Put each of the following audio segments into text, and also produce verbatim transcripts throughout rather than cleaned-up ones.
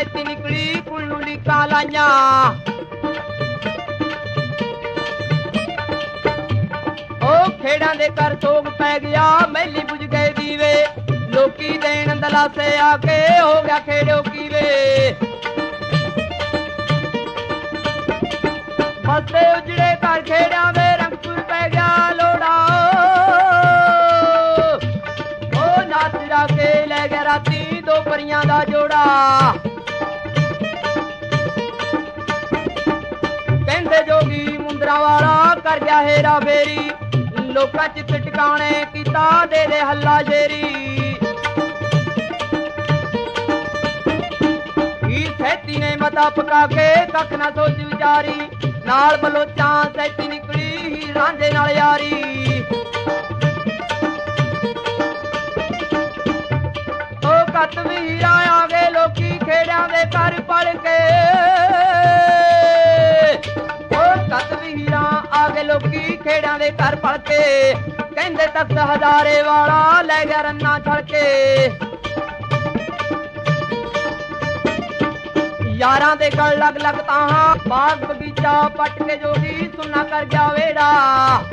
ਸੈਤੀ ਨਿਕਲੀ ਕੁਲ ਨੂੰ ਲੀਕਾਂ ਲਾਈਆਂ। ਉਹ ਖੇੜਾਂ ਦੇ ਘਰ ਸੋਗ ਪੈ ਗਿਆ ਮੈਲੀ ਬੁਝ ਗਏ ਦੀਵੇ। ਲੋਕੀ ਦੇਣ ਦਲਾਸੇ ਆ ਕੇ ਹੋ ਗਿਆ ਖੇੜੋ ਕੀਵੇ। ਬਸੇ ਉਜੜੇ ਘਰ ਖੇੜਿਆਂ ਦੇ ਰੰਗਪੁਰ ਪੈ ਗਿਆ ਲੋੜਾ। ਉਹ ਨਾਚ ਜਾ ਕੇ ਲੈ ਗਿਆ ਰਾਤੀ ਦੋ ਪਰੀਆਂ ਦਾ ਜੋੜਾ। ਕਹਿੰਦੇ ਜੋਗੀ ਮੁੰਦਰਾਂ ਵਾਲਾ ਕਰ ਗਿਆ ਹੇਰਾ ਫੇਰੀ। ਲੋਕਾਂ ਚ ਟਿਕਾਣੇ ਕੀਤਾ ਦੇ ਦੇ ਹੱਲਾ ਸ਼ੇਰੀ। ਹੀਰ ਸੈਤੀ ਨੇ ਮਤਾ ਪਕਾ ਕੇ ਕੱਖ ਨਾ ਸੋਚ ਵਿਚਾਰੀ। ਨਾਲ ਬਲੋਚਾਂ ਸੈਤੀ ਨਿਕਲੀ ਹੀਰ ਰਾਂਝੇ ਨਾਲ ਯਾਰੀ। ਉਹ ਕੱਤ ਵੀਰਾਂ ਆ ਗਏ ਲੋਕੀ ਖੇੜਿਆਂ ਦੇ ਘਰ ਪੜ ਕੇ। ਉਹ ਕੱਤ ਵੀਰਾਂ ਆ ਗਏ ਲੋਕੀ ਖੇੜਿਆਂ ਦੇ ਘਰ ਪੜ ਕੇ। ਕਹਿੰਦੇ ਤਖਤ ਹਜ਼ਾਰੇ ਵਾਲਾ ਲੈ ਗਿਆ ਰੰਨਾ ਛੜ ਕੇ। ਯਾਰਾਂ ਦੇ ਗਲ ਲੱਗ ਲੱਗ ਤਾਂ ਬਾਗ ਬਗੀਚਾ ਪੱਟ ਕੇ ਜੋਗੀ ਸੁੰਨਾ ਕਰ ਗਿਆ ਵੇੜਾ।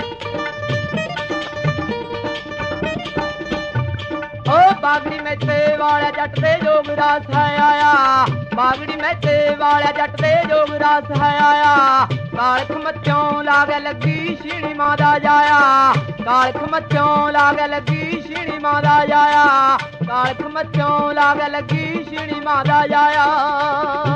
ਉਹ ਬਾਗੜੀ ਮੈਥੇ ਵਾਲਿਆ ਜੱਟ ਦੇ ਜੋਗ ਰਾਸ ਹੈ ਆਇਆ। ਬਾਗੜੀ ਮੈਥੇ ਵਾਲਿਆ ਜੱਟ ਦੇ ਜੋਗ ਰਾਸ ਹੈ ਆਇਆ। ਕਾਲਖ ਮੱਚੋਂ ਲਾਗੇ ਲੱਗੀ ਸ਼ੀਣੀ ਮਾਂ ਦਾ ਜਾਇਆ। ਕਾਲਖ ਮੱਚੋਂ ਲਾਗੇ ਲੱਗੀ ਸ਼ੀਣੀ ਮਾਂ ਦਾ ਜਾਇਆ। ਕਾਲਖ ਮੱਚੋਂ ਲਾਗੇ ਲੱਗੀ ਸ਼ੀਣੀ ਮਾਂ ਦਾ ਜਾਇਆ।